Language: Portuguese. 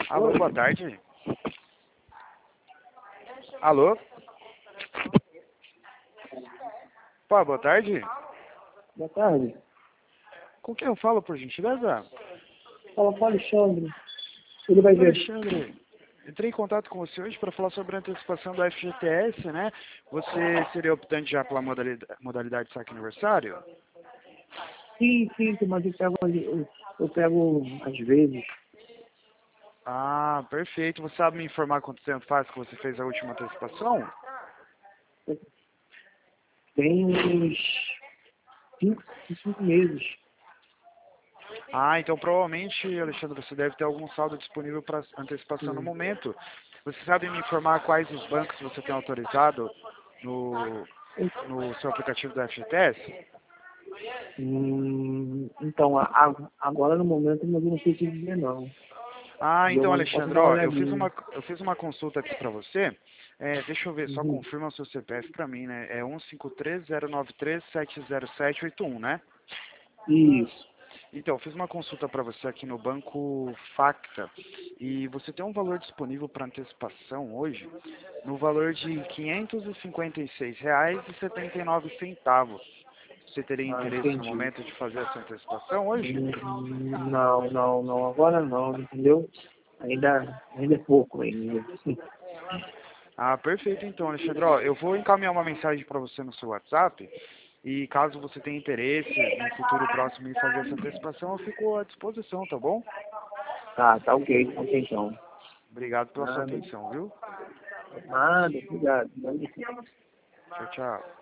Alô, boa tarde. Alô? Pô, boa tarde. Boa tarde. Com quem eu falo, por gentileza? Fala com o Alexandre. Ele vai ver. Alexandre, entrei em contato com você hoje para falar sobre a antecipação do FGTS, né? Você seria optante já pela modalidade saque aniversário? Sim, mas eu pego às vezes. Ah, perfeito. Você sabe me informar quanto tempo faz que você fez a última antecipação? Tem uns 5 meses. Ah, então provavelmente, Alexandre, você deve ter algum saldo disponível para antecipação no Sim. momento. Você sabe me informar quais os bancos você tem autorizado no seu aplicativo do FGTS? Então, agora no momento eu não sei te dizer não. Ah, então, Eu posso Alexandre, dar uma ó, olhadinha. eu fiz uma consulta aqui para você. Deixa eu ver, só Uhum. confirma o seu CPF para mim, né? É 153-093-70781, né? Isso. Então, eu fiz uma consulta para você aqui no Banco Facta e você tem um valor disponível para antecipação hoje no valor de R$ 556,79. Você teria Ah, interesse no entendi. momento de fazer essa antecipação hoje? Não. Agora não, entendeu? Ainda é pouco ainda. Ah, perfeito então, Alexandre. Ó, eu vou encaminhar uma mensagem para você no seu WhatsApp e caso você tenha interesse no futuro próximo em fazer essa antecipação, eu fico à disposição, tá bom? Tá ok então. Obrigado pela sua Nada, atenção, viu? obrigado. Tchau, tchau.